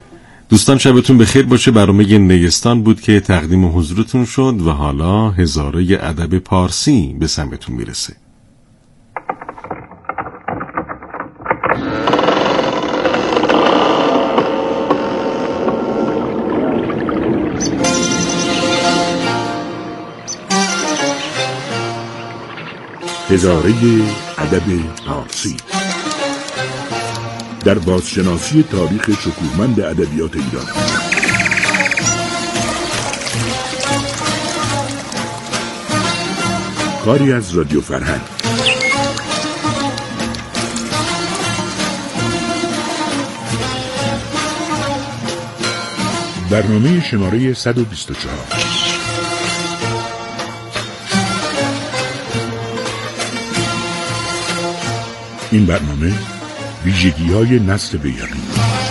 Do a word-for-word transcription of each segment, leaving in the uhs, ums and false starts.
دوستان شبتون بخیر باشه. برنامه نیستان بود که تقدیم حضورتون شد و حالا هزاره ادب پارسی به سمتون میرسه. هزاره ادب پارسی در بازشناسی تاریخ شکوهمند ادبیات ایران. کاری از رادیو فرهنگ. برنامه شماره صد و بیست و چهار. این برنامه ویژگی‌های نسل بیهقی.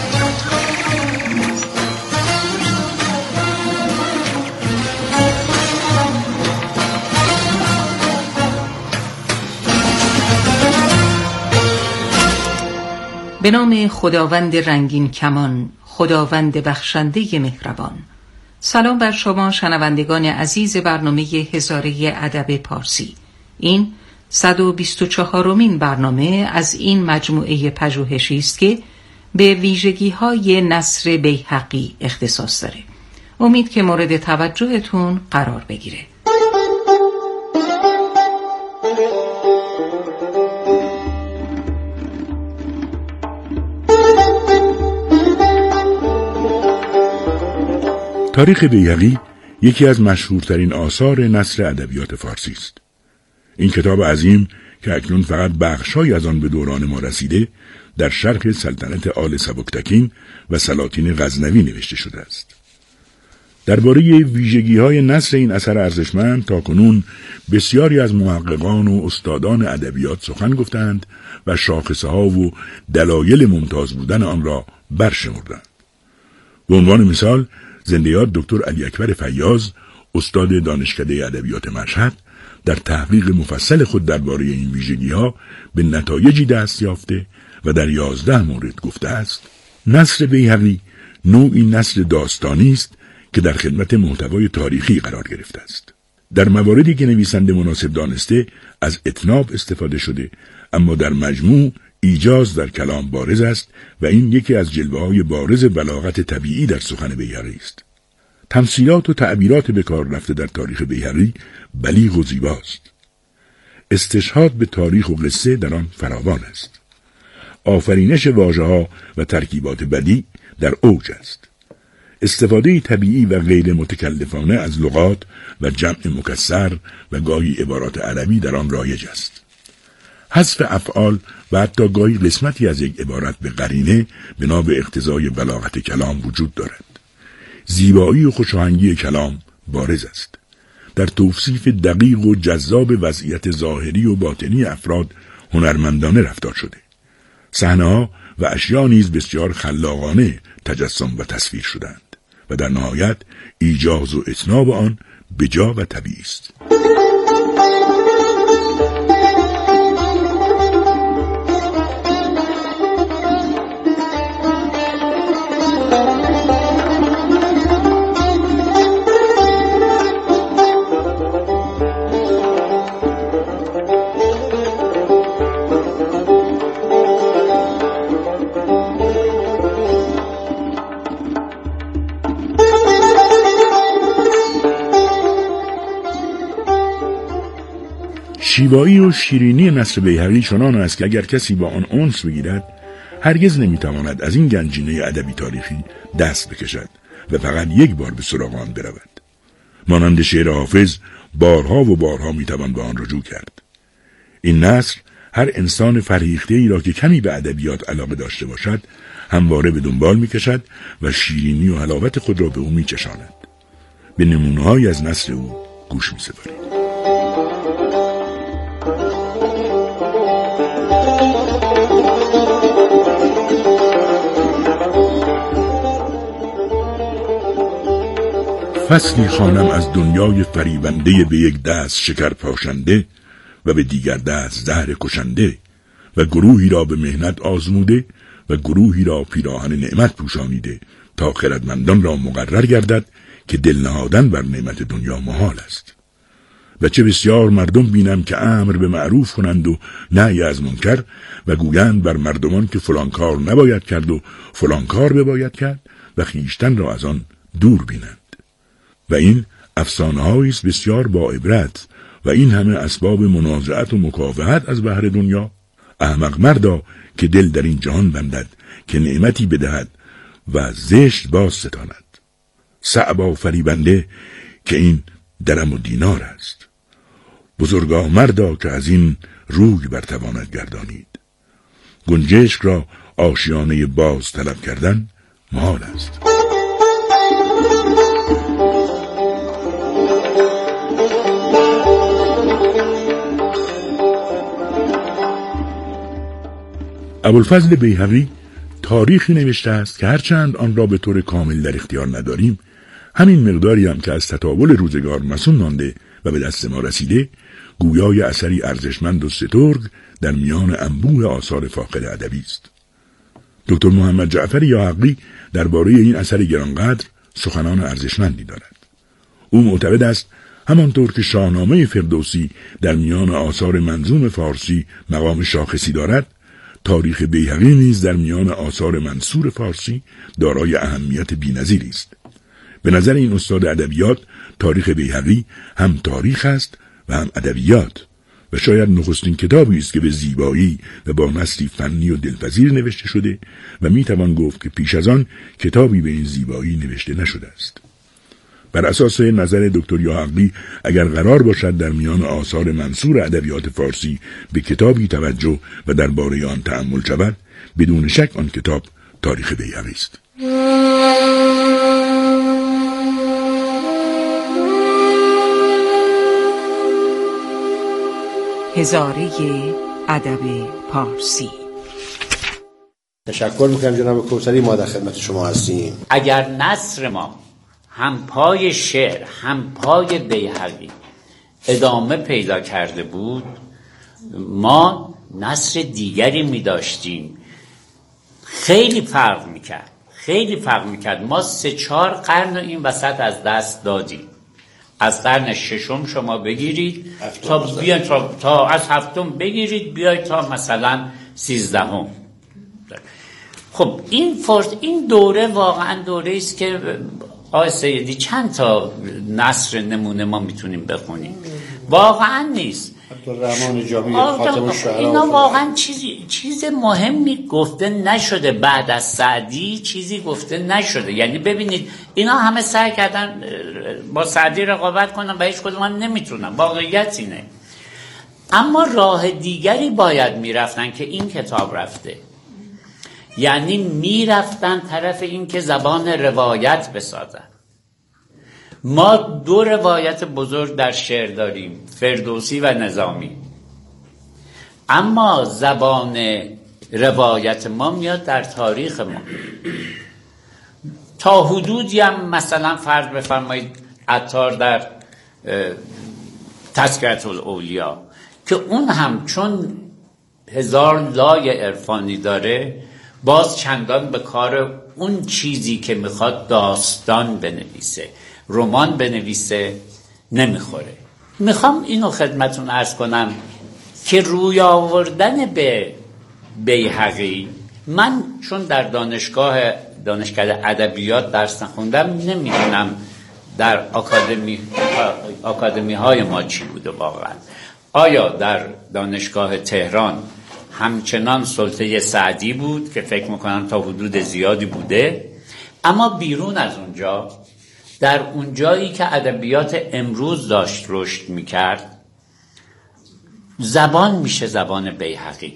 به نام خداوند رنگین کمان، خداوند بخشنده مهربان. سلام بر شما شنوندگان عزیز برنامه هزاره ادب پارسی. این صد و بیست و چهارمین برنامه از این مجموعه پژوهشی است که به ویژگی‌های نثر بیهقی اختصاص داره. امید که مورد توجهتون قرار بگیره. تاریخ بیهقی یکی از مشهورترین آثار نثر ادبیات فارسی است. این کتاب عظیم که اکنون فقط بخش‌هایی از آن به دوران ما رسیده، در شرح سلطنت آل سبکتکین و سلاطین غزنوی نوشته شده است. درباره ویژگی‌های نثر این اثر ارزشمند تاکنون بسیاری از محققان و استادان ادبیات سخن گفتند و شاخصه‌ها و دلایل ممتاز بودن آن را برشمردند. به عنوان مثال زنده یاد دکتر علی اکبر فیاض، استاد دانشکده ادبیات مشهد، در تحقیق مفصل خود درباره این ویژگی‌ها به نتایجی دست یافته و در یازده مورد گفته است: نثر بیهقی نوعی نثر داستانی است که در خدمت محتوای تاریخی قرار گرفته است. در مواردی که نویسنده مناسب دانسته از اتناب استفاده شده، اما در مجموع ایجاز در کلام بارز است و این یکی از جلوه‌های بارز بلاغت طبیعی در سخن بیهقی است. تمثیلات و تعبیرات به کار رفته در تاریخ بیهقی بلیغ و زیباست. استشهاد به تاریخ و قصه در آن فراوان است. آفرینش واژه‌ها و ترکیبات بدیع در اوج است. استفاده طبیعی و غیر متکلفانه از لغات و جمع مکسر و گاهی عبارات عربی در آن رایج است. حذف افعال و حتی گاهی قسمتی از یک عبارت به قرینه بنا به اقتضای بلاغت کلام وجود دارد. زیبایی و خوشاهنگی کلام بارز است. در توصیف دقیق و جذاب وضعیت ظاهری و باطنی افراد هنرمندانه رفتار شده. صحنه‌ها و اشیاء نیز بسیار خلاقانه تجسم و تصویر شدند و در نهایت ایجاز و اتناب آن بجا و طبیعی است. شیوایی و شیرینی نثر بیهقی چنان است که اگر کسی با آن انس بگیرد هرگز نمیتواند از این گنجینه ادبی تاریخی دست بکشد و فقط یک بار به سراغ آن برود. مانند شعر حافظ بارها و بارها میتوان به آن رجوع کرد. این نثر هر انسان فرهیخته ای را که کمی به ادبیات علاقه داشته باشد همواره به دنبال میکشد و شیرینی و حلاوت خود را به او میچشاند. به نمونه‌هایی از نثر او گوش می‌سپاریم. فصلی خوانم از دنیای فریبنده به یک دست شکر پاشنده و به دیگر دست زهر کشنده و گروهی را به مهنت آزموده و گروهی را پیراهن نعمت پوشانیده تا خردمندان را مقرر گردد که دل نهادن بر نعمت دنیا محال است. و چه بسیار مردم بینم که امر به معروف کنند و نهی از منکر و گویند بر مردمان که فلان کار نباید کرد و فلان کار بباید کرد و خیشتن را از آن دور بینند. و این افسانه‌هایی است بسیار با عبرت و این همه اسباب منازعت و مکافحت از بحر دنیا. احمق مردا که دل در این جهان بندد که نعمتی بدهد و زشت باز ستاند. صعبا فریبنده که این درم و دینار است. بزرگا مردا که از این روی برتواند گردانید. گنجشک را آشیانه باز طلب کردن محال است. ابوالفضل بیهقی تاریخی نوشته است که هرچند آن را به طور کامل در اختیار نداریم، همین مقداری هم که از تطاول روزگار مسون مانده و به دست ما رسیده، گویای اثری ارزشمند و سترگ در میان انبوه آثار فاخر ادبی است. دکتر محمد جعفر یاحقی درباره این اثر گرانقدر سخنان ارزشمندی دارد. او معتقد است همانطور که شاهنامه فردوسی در میان آثار منظوم فارسی مقام شاخصی دارد، تاریخ بیهقی نیز در میان آثار منثور فارسی دارای اهمیت بی‌نظیری است. به نظر این استاد ادبیات تاریخ بیهقی هم تاریخ است و هم ادبیات و شاید نخستین کتابی است که به زیبایی و با نثری فنی و دلپذیر نوشته شده و میتوان گفت که پیش از آن کتابی به این زیبایی نوشته نشده است. بر اساس نظر دکتر یاحقی اگر قرار باشد در میان آثار منثور ادبیات فارسی به کتابی توجه و درباره آن تأمل شود، بدون شک آن کتاب تاریخ بیهقی است. هزاره ادب پارسی. تشکر میکنم جناب کوثری، ما در خدمت شما هستیم. اگر نثر ما هم پای شعر هم پای بیهقی ادامه پیدا کرده بود، ما نثر دیگری می داشتیم، خیلی فرق میکرد خیلی فرق میکرد. ما سه چهار قرن این وسط از دست دادیم. از قرن ششم شما بگیرید تا بیاید تا, تا از هفتم بگیرید بیاید تا مثلا سیزدهم. خب این فرص این دوره واقعا دوره است که آقای سیدی چند تا نثر نمونه ما میتونیم بخونیم. واقعا نیست. عبدالرحمن جامی خاتم الشعرا اینا واقعا چیزی چیز مهمی گفته نشده. بعد از سعدی چیزی گفته نشده. یعنی ببینید اینا همه سعی کردن با سعدی رقابت کنن و هیچ کدوم هم نمیتونن. واقعیت اینه. اما راه دیگری باید میرفتن که این کتاب رفته. یعنی میرفتن طرف این که زبان روایت بسازن. ما دو روایت بزرگ در شعر داریم، فردوسی و نظامی. اما زبان روایت ما میاد در تاریخ ما. تا حدودی هم مثلا فرض بفرمایید عطار در تذکرة الاولیا که اون هم چون هزار لای عرفانی داره، باز چندان به کار اون چیزی که میخواد داستان بنویسه، رمان بنویسه نمیخوره. میخوام اینو خدمتون عرض کنم که روی آوردن به بیهقی، من چون در دانشگاه دانشگاه ادبیات درس نخوندم نمیدونم در آکادمی آکادمی های ما چی بوده واقعا. آیا در دانشگاه تهران همچنان سلطه سعدی بود که فکر میکنم تا حدود زیادی بوده، اما بیرون از اونجا، در اونجایی که ادبیات امروز داشت رشد میکرد، زبان میشه زبان بیهقی.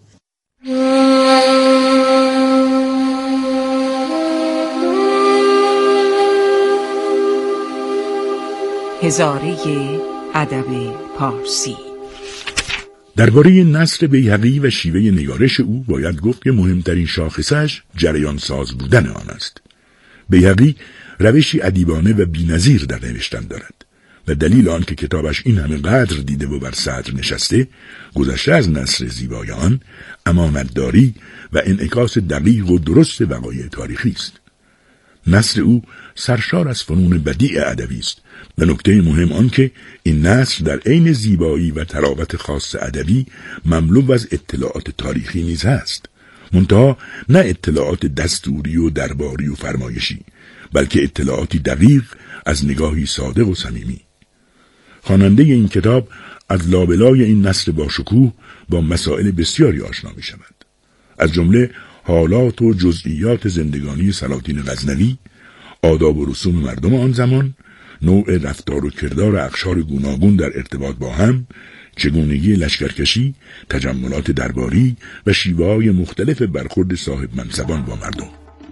هزاره ادب پارسی. درباره نثر بیهقی و شیوه نگارش او باید گفت که مهمترین شاخصش جریان ساز بودن آن است. بیهقی روشی ادیبانه و بی‌نظیر در نوشتن دارد و دلیل آن که کتابش این همه قدر دیده و بر صدر نشسته، گذشته از نثر زیبای آن، امانتداری و انعکاس دقیق و درست وقایع تاریخی است. نثر او سرشار از فنون بدیع ادبی است. و نکته مهم آن که این نثر در عین زیبایی و تراوت خاص ادبی مملو از اطلاعات تاریخی نیز است، منتها نه اطلاعات دستوری و درباری و فرمایشی، بلکه اطلاعاتی دقیق از نگاهی صادق و صمیمی. خواننده این کتاب از لابلای این نثر با شکوه با مسائل بسیاری آشنا می شود، از جمله حالات و جزئیات زندگانی سلاطین غزنوی، آداب و رسوم مردم آن زمان، نوع رفتار و کردار اقشار گوناگون در ارتباط با هم، چگونگی لشکرکشی، تجملات درباری و شیوه‌های مختلف برخورد صاحب منصبان با مردم.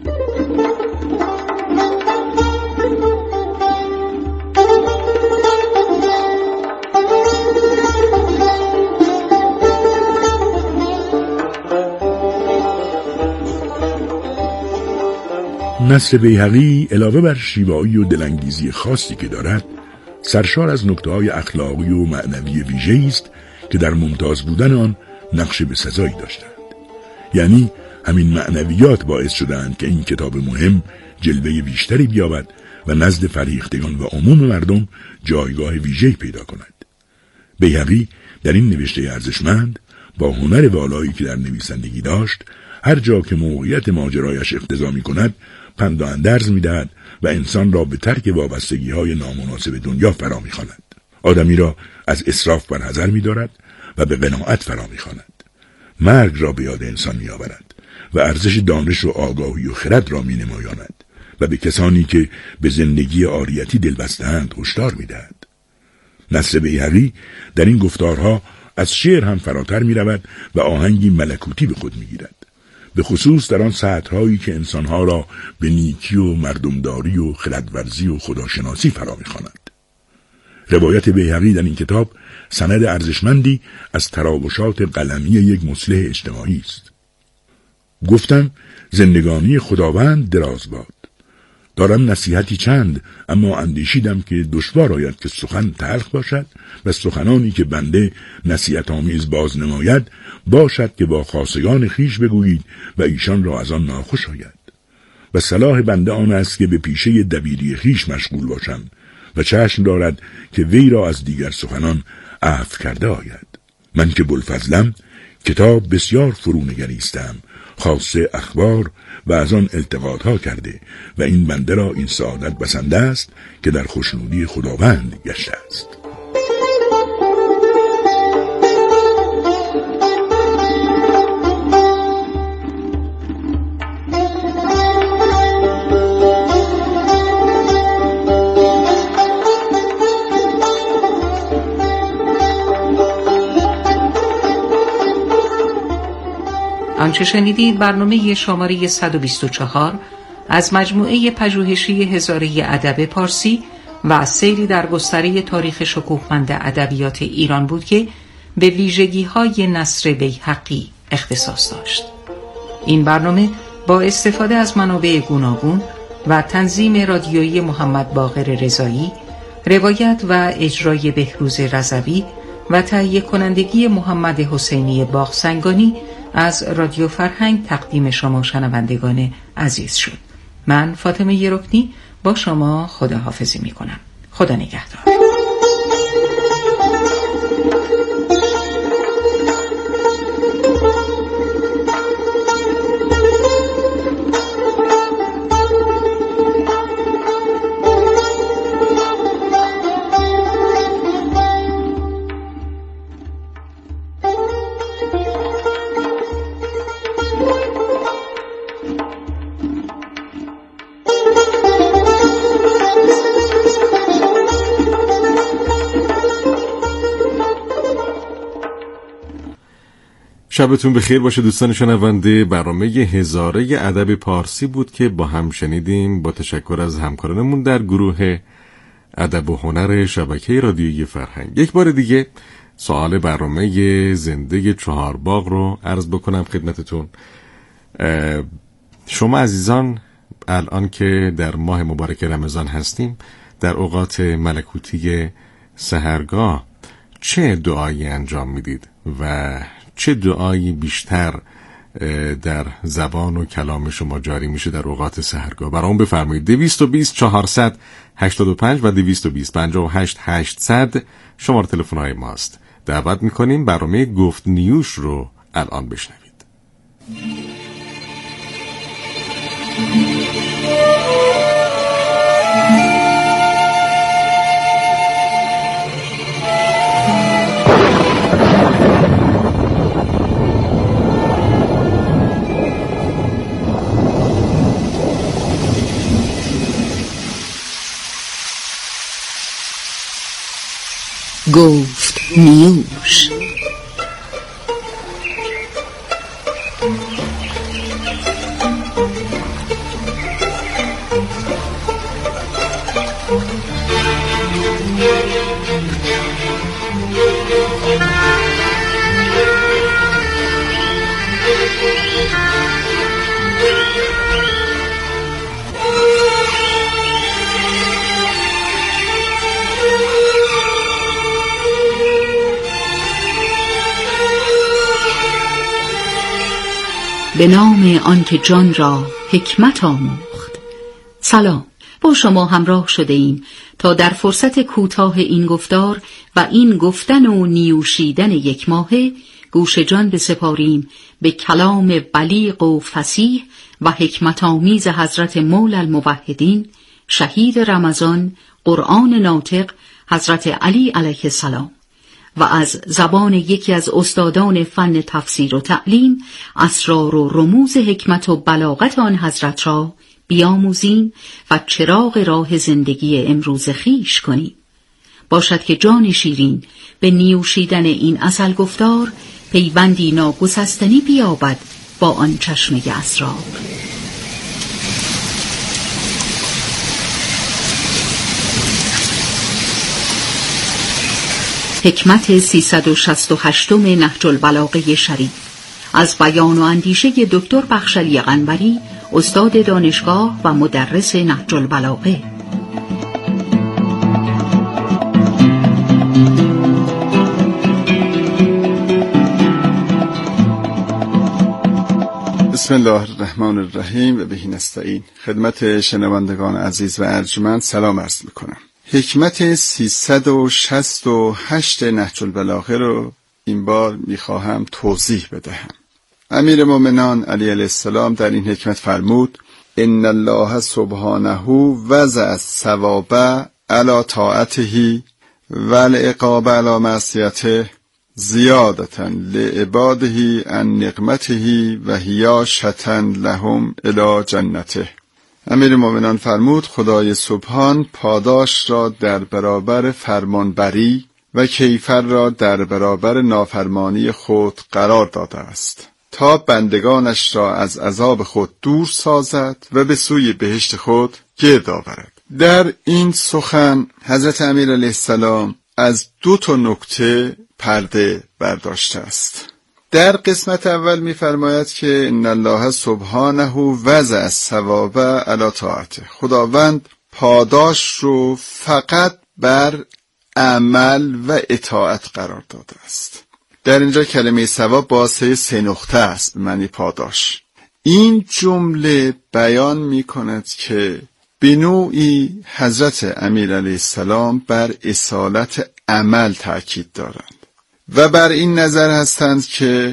نثر بیهقی علاوه بر شیوایی و دلانگیزی خاصی که دارد، سرشار از نکته‌های اخلاقی و معنوی ویژه‌ای است که در ممتاز بودن آن نقش بسزایی داشتند. یعنی همین معنویات باعث شدند که این کتاب مهم جلوه بیشتری بیابد و نزد فرهیختگان و عموم مردم جایگاه ویژه‌ای پیدا کند. بیهقی در این نوشته ارزشمند با هنر والایی که در نویسندگی داشت، هر جا که موقعیت ماجرایش اقتضا می‌کند پند و اندرز می‌دهد و انسان را به ترک وابستگی‌های نامناسب دنیا فرا می‌خواند. آدمی را از اسراف برحذر می‌دارد و به قناعت فرا می‌خواند. مرگ را به یاد انسان می‌آورد و ارزش دانش و آگاهی و خرد را می‌نمایاند و به کسانی که به زندگی عاریتی دلبسته‌اند هشدار می‌دهد. نثر بیهقی در این گفتارها از شعر هم فراتر می‌رود و آهنگی ملکوتی به خود می‌گیرد، به خصوص در آن سطرهایی که انسانها را به نیکی و مردمداری و خردورزی و خداشناسی فرا می‌خواند. روایت بیهقی در این کتاب سند ارزشمندی از تراوشات قلمی یک مصلح اجتماعی است. گفتم زندگانی خداوند دراز باد. دارم نصیحتی چند، اما اندیشیدم که دشوار آید که سخن تلخ باشد و سخنانی که بنده نصیحت آمیز باز نماید باشد که با خاصگان خیش بگویید و ایشان را از آن ناخوش آید. و صلاح بنده آن است که به پیشه دبیری خیش مشغول باشم و چشم دارد که وی را از دیگر سخنان عفو کرده آید. من که بوالفضلم کتاب بسیار فرو نگریستم، خاصه اخبار و از آن التقاطها کرده و این بنده را این سعادت بسنده است که در خوشنودی خداوند گشته است. آنچه شنیدید برنامه شماره صد و بیست و چهار از مجموعه پژوهشی هزاره ادب پارسی و از سیری در گستره تاریخ شکوهمند ادبیات ایران بود که به ویژگی‌های نثر بیهقی اختصاص داشت. این برنامه با استفاده از منابع گوناگون و تنظیم رادیویی محمد باقر رضایی، روایت و اجرای بهروز رضوی و تهیه کنندگی محمد حسینی باغسنگانی از رادیو فرهنگ تقدیم شما شنوندگان عزیز شد. من فاطمه رکنی با شما خداحافظی می کنم. خدا نگهدار. شبتون بخیر باشه دوستان شنونده. برنامه هزاره ادب پارسی بود که با هم شنیدیم، با تشکر از همکارانمون در گروه ادب و هنر شبکه رادیویی فرهنگ. یک بار دیگه سوال برنامه زنده چهارباغ رو عرض بکنم خدمتتون. شما عزیزان الان که در ماه مبارک رمضان هستیم، در اوقات ملکوتی سحرگاه چه دعایی انجام میدید و چه دعایی بیشتر در زبان و کلام شما جاری میشه در اوقات سحرگاه. برام بفرمایید. دویست و بیست چهارصد هشتاد و پنج و دویست و بیست پنجاه و هشت هشتصد شماره تلفن های ماست. دعوت میکنیم برنامه گفت نیوش رو الان بشنوید. گفت نیوش. به نام آنکه جان را حکمت آموخت. سلام، با شما همراه شده ایم تا در فرصت کوتاه این گفتار و این گفتن و نیوشیدن یک ماهه گوش جان بسپاریم به کلام بلیغ و فصیح و حکمت آمیز حضرت مولا الموحدین شهید رمضان قرآن ناطق حضرت علی علیه السلام و از زبان یکی از استادان فن تفسیر و تعلیم اسرار و رموز حکمت و بلاغت آن حضرت را بیاموزیم و چراغ راه زندگی امروز خیش کنیم. باشد که جان شیرین به نیوشیدن این عسل گفتار پیوندی ناگسستنی بیابد با آن چشمه اسرار. حکمت سیصد و شصت و هشتم نهج البلاغه شریف از بیان و اندیشه دکتر بخشلی قنبری، استاد دانشگاه و مدرس نهج البلاغه. بسم الله الرحمن الرحیم و بهی نستعین. خدمت شنوندگان عزیز و ارجمند سلام عرض میکنم. حکمت سیصد و شصت و هشت نهج البلاغه رو این بار میخواهم توضیح بدهم. امیر مومنان علی علیه السلام در این حکمت فرمود: ان الله سبحانه وضع الثواب علی طاعته و العقاب علی معصیته زیادة لعباده عن نقمته و هیاشة لهم الی جنته. امیر مومنان فرمود خدای سبحان پاداش را در برابر فرمانبری و کیفر را در برابر نافرمانی خود قرار داده است تا بندگانش را از عذاب خود دور سازد و به سوی بهشت خود گرد آورد. در این سخن حضرت امیر علیه السلام از دو تا نکته پرده برداشته است. در قسمت اول می‌فرماید که ان الله سبحانه وضع الثواب علی طاعته، خداوند پاداش رو فقط بر عمل و اطاعت قرار داده است. در اینجا کلمه ثواب با سه نقطه است به معنی پاداش. این جمله بیان می‌کند که به نوعی حضرت امیر علیه السلام بر اصالت عمل تأکید دارند و بر این نظر هستند که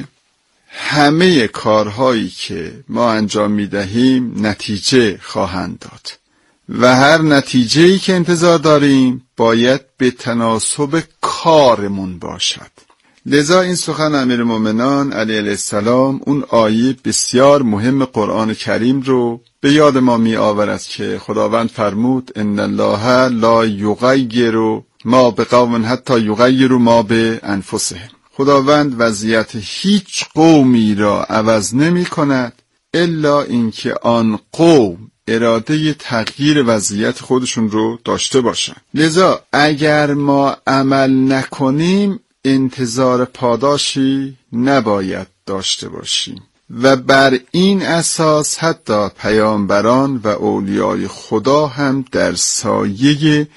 همه کارهایی که ما انجام میدهیم نتیجه خواهند داد و هر نتیجه‌ای که انتظار داریم باید به تناسب کارمون باشد. لذا این سخن امیر مومنان علی علیه السلام اون آیه بسیار مهم قرآن کریم رو به یاد ما می آورد که خداوند فرمود ان الله لا یغیر ما بقوم حتی یغیروا ما بانفسهم. خداوند وضعیت هیچ قومی را عوض نمی کند الا اینکه آن قوم اراده تغییر وضعیت خودشون رو داشته باشند. لذا اگر ما عمل نکنیم انتظار پاداشی نباید داشته باشیم و بر این اساس حتی پیامبران و اولیای خدا هم در سایه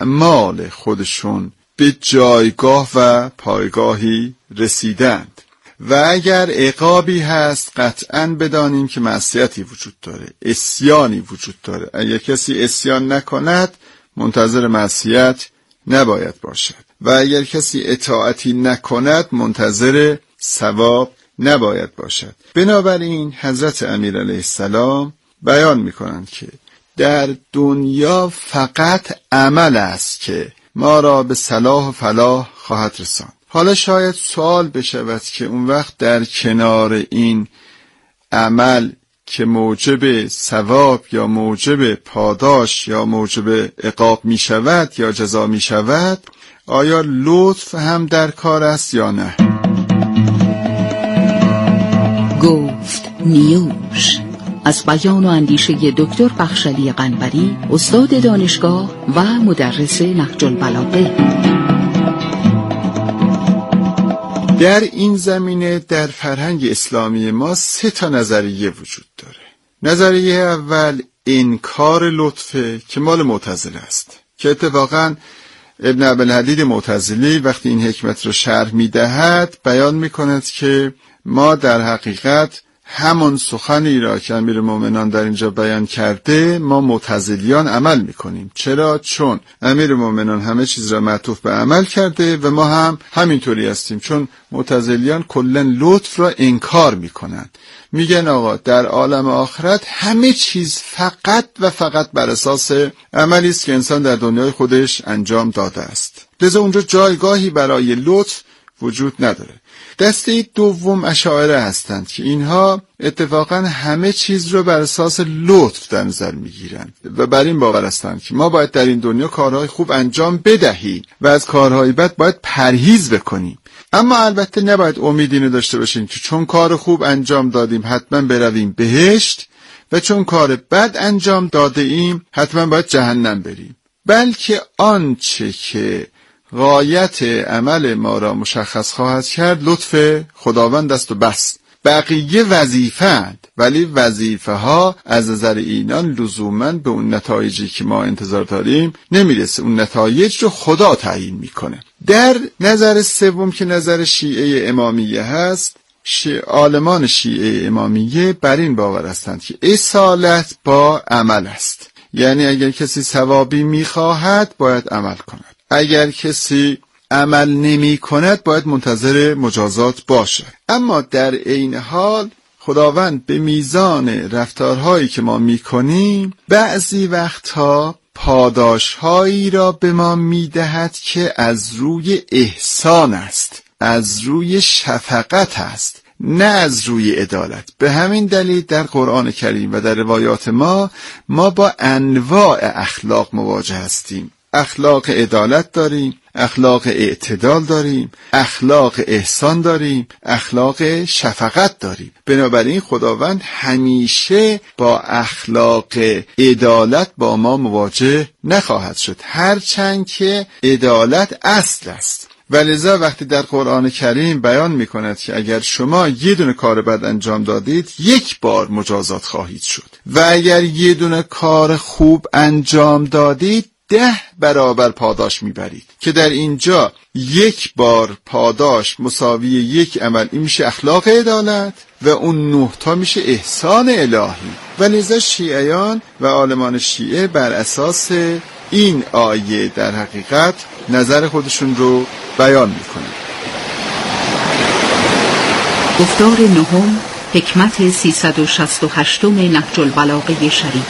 اعمال خودشون به جایگاه و پایگاهی رسیدند. و اگر عقابی هست قطعاً بدانیم که معصیتی وجود داره، عصیانی وجود داره. اگر کسی عصیان نکند منتظر معصیت نباید باشد و اگر کسی اطاعتی نکند منتظر ثواب نباید باشد. بنابراین حضرت امیر علیه السلام بیان میکنند که در دنیا فقط عمل است که ما را به صلاح و فلاح خواهد رساند. حالا شاید سوال بشود که اون وقت در کنار این عمل که موجب ثواب یا موجب پاداش یا موجب عقاب می شود یا جزا می شود، آیا لطف هم در کار است یا نه؟ گفت نیوش از بیان و اندیشه دکتر بخشلی قنبری، استاد دانشگاه و مدرس نهج البلاغه. در این زمینه در فرهنگ اسلامی ما سه تا نظریه وجود داره. نظریه اول انکار لطفه که مال معتزله است، که اتفاقاً ابن ابوالحدید معتزلی وقتی این حکمت رو شرح میدهد بیان میکند که ما در حقیقت همون سخنی را که امیرالمومنان در اینجا بیان کرده ما معتزلیان عمل میکنیم. چرا؟ چون امیرالمومنان همه چیز را معطوف به عمل کرده و ما هم همینطوری هستیم، چون معتزلیان کلا لطف را انکار میکنن. میگن آقا در عالم آخرت همه چیز فقط و فقط بر اساس عملی است که انسان در دنیای خودش انجام داده است، لذا اونجا جایگاهی برای لطف وجود نداره. دسته دوم اشاعره هستند که اینها اتفاقا همه چیز رو بر اساس لطف در نظر میگیرند و بر این باور هستند که ما باید در این دنیا کارهای خوب انجام بدهیم و از کارهای بد باید پرهیز بکنیم. اما البته نباید امید اینو داشته باشیم که چون کار خوب انجام دادیم حتما برویم بهشت و چون کار بد انجام داده ایم حتما باید جهنم بریم، بلکه آنچه که غایت عمل ما را مشخص خواهد کرد لطف خداوند است و بس. بقیه وظیفه اند، ولی وظیفه ها از نظر اینان لزوماً به اون نتایجی که ما انتظار داریم نمیرسه، اون نتایج رو خدا تعیین میکنه. در نظر سوم که نظر شیعه امامیه هست، شیعه عالمان شیعه امامیه بر این باور هستند که اصالت با عمل است، یعنی اگر کسی ثوابی میخواهد باید عمل کند، اگر کسی عمل نمی کند باید منتظر مجازات باشد. اما در عین حال خداوند به میزان رفتارهایی که ما می کنیم بعضی وقتها پاداشهایی را به ما می دهد که از روی احسان است، از روی شفقت است، نه از روی عدالت. به همین دلیل در قرآن کریم و در روایات ما ما با انواع اخلاق مواجه هستیم. اخلاق عدالت داریم، اخلاق اعتدال داریم، اخلاق احسان داریم، اخلاق شفقت داریم. بنابراین خداوند همیشه با اخلاق عدالت با ما مواجه نخواهد شد، هرچند که عدالت اصل است. ولذا وقتی در قرآن کریم بیان می کند که اگر شما یه دونه کار بد انجام دادید یک بار مجازات خواهید شد و اگر یه دونه کار خوب انجام دادید ده برابر پاداش میبرید، که در اینجا یک بار پاداش مساوی یک عمل، این میشه اخلاق عدالت و اون نه تا میشه احسان الهی. و لذا شیعیان و عالمان شیعه بر اساس این آیه در حقیقت نظر خودشون رو بیان میکنن. گفتار نهم، حکمت سیصد و شصت و هشتم نهج البلاغه شریف.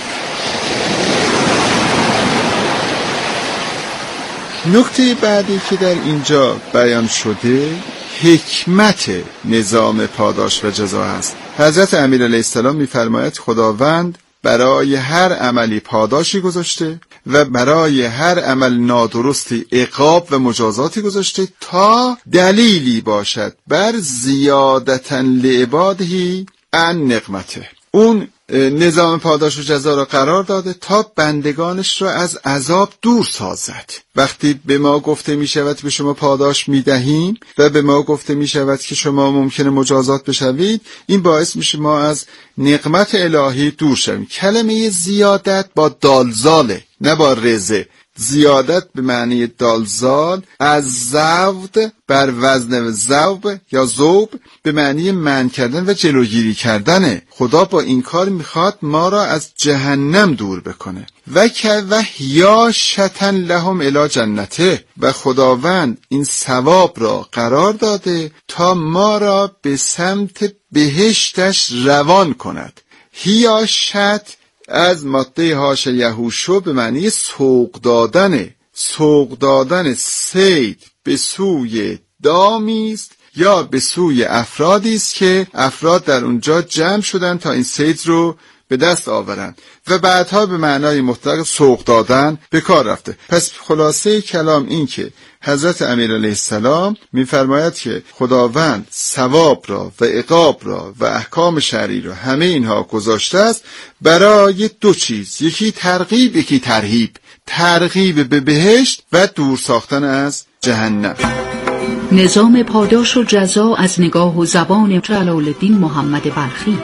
نکته بعدی که در اینجا بیان شده حکمت نظام پاداش و جزا است. حضرت امیر علیه السلام می‌فرماید خداوند برای هر عملی پاداشی گذاشته و برای هر عمل نادرستی عقاب و مجازاتی گذاشته تا دلیلی باشد بر زیادتاً لعبادهی ان نقمته. اون نظام پاداش و جزا را قرار داده تا بندگانش را از عذاب دور سازد. وقتی به ما گفته می شود به شما پاداش می دهیم و به ما گفته می شود که شما ممکنه مجازات بشوید، این باعث میشه ما از نقمت الهی دور شویم. کلمه زیادت با دالزاله نه با رزه. زیادت به معنی دالزال، از زود بر وزن زوب یا زوب به معنی منع کردن و جلوگیری کردنه. خدا با این کار میخواد ما را از جهنم دور بکنه. و که و یا شتن لهم الی جنته، و خداوند این ثواب را قرار داده تا ما را به سمت بهشتش روان کند. هیا شت از ماده هاش یهوشو به معنی سوق دادنه. سوق دادن صید به سوی دامی است یا به سوی افرادی است که افراد در اونجا جمع شدن تا این صید رو به دست آورند و بعدها به معنای مطلق سوق دادن به کار رفته. پس خلاصه کلام این که حضرت امیر علیه السلام می‌فرماید که خداوند ثواب را و عقاب را و احکام شرعی را همه اینها گذاشته است برای دو چیز، یکی ترغیب، یکی ترهیب. ترغیب به بهشت و دور ساختن از جهنم. نظام پاداش و جزا از نگاه و زبان جلال الدین محمد بلخی.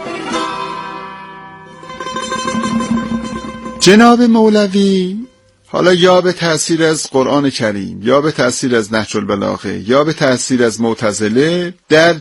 جناب مولوی حالا یا به تأثیر از قرآن کریم یا به تأثیر از نهج البلاغه یا به تأثیر از معتزله در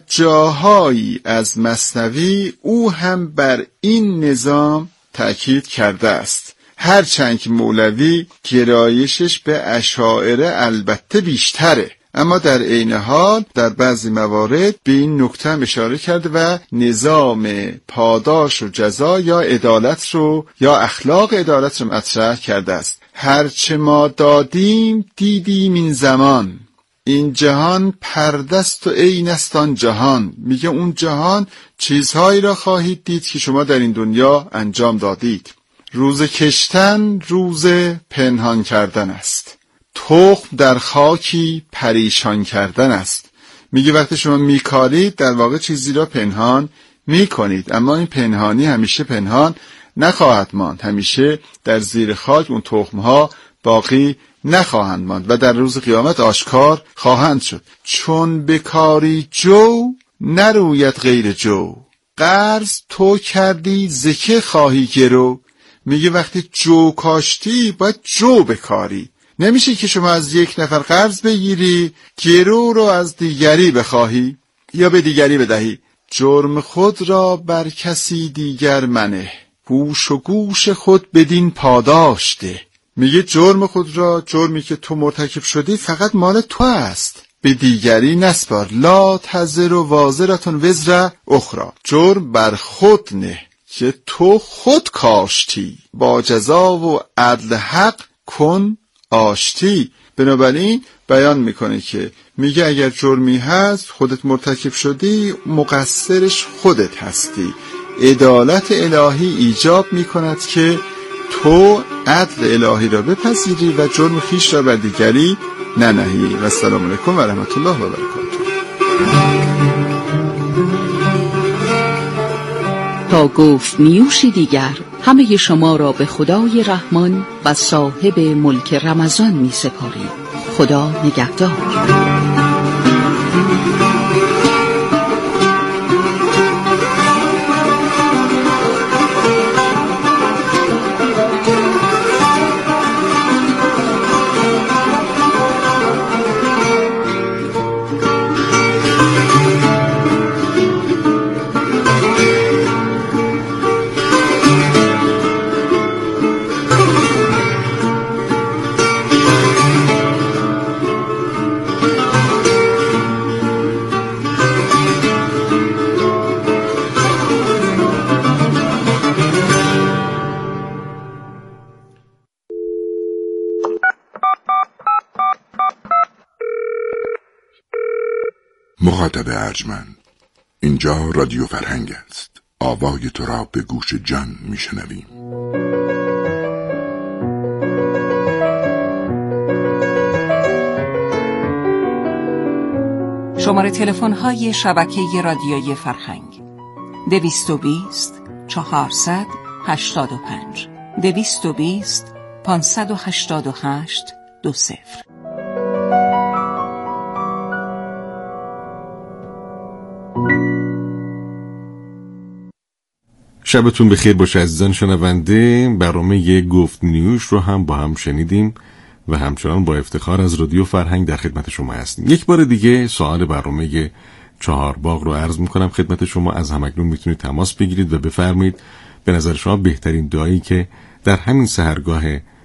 جاهایی از مثنوی او هم بر این نظام تأکید کرده است. هرچند که مولوی گرایشش به اشاعره البته بیشتره، اما در عین حال در بعضی موارد به این نکته اشاره کرده و نظام پاداش و جزا یا عدالت رو یا اخلاق عدالت رو مطرح کرده است. هرچه ما دادیم دیدیم این زمان، این جهان پردست و عین است آن جهان. میگه اون جهان چیزهایی را خواهید دید که شما در این دنیا انجام دادید. روز کشتن روز پنهان کردن است، تخم در خاکی پریشان کردن است. میگه وقتی شما میکارید در واقع چیزی را پنهان میکنید، اما این پنهانی همیشه پنهان نخواهد ماند، همیشه در زیر خاک اون تخمها باقی نخواهند ماند و در روز قیامت آشکار خواهند شد. چون بکاری جو نروید غیر جو، قرض تو کردی زکه خواهی گرو. میگه وقتی جو کاشتی باید جو بکاری. نمیشه که شما از یک نفر قرض بگیری گرو رو از دیگری بخواهی یا به دیگری بدهی. جرم خود را بر کسی دیگر منه، گوش و گوش خود بدین پاداش ده. میگه جرم خود را، جرمی که تو مرتکب شدی فقط مال تو است، به دیگری نسپار. لا تزر و وازرتون وزر اخرى، جرم بر خود نه که تو خود کاشتی، با جزا و عدل حق کن آشتی. بنابراین بیان میکنه که میگه اگر جرمی هست خودت مرتکب شدی، مقصرش خودت هستی. عدالت الهی ایجاب میکند که تو عدل الهی را بپذیری و جرم خیش را بر دیگری ننهی. و السلام علیکم و رحمت الله و برکاته. تا گفت نیوشی دیگر همه شما را به خدای رحمان و صاحب ملک رمضان می سپاریم. خدا نگهدار. مخاطب ارجمند، اینجا رادیو فرهنگ است. آوای تو را به گوش جان میشنویم. شماره تلفن های شبکه رادیوی فرهنگ: دویست و بیست چهارصد هشتاد و پنج دویست و بیست پانصد و هشتاد و هشت دو صفر. شبتون بخیر باشه عزیزان شنونده. برنامه گفت نیوش رو هم با هم شنیدیم و همچنان با افتخار از رادیو فرهنگ در خدمت شما هستیم. یک بار دیگه سوال برنامه چهار باغ رو عرض میکنم خدمت شما. از همکنون میتونید تماس بگیرید و بفرمایید به نظر شما بهترین دعایی که در همین سحرگاه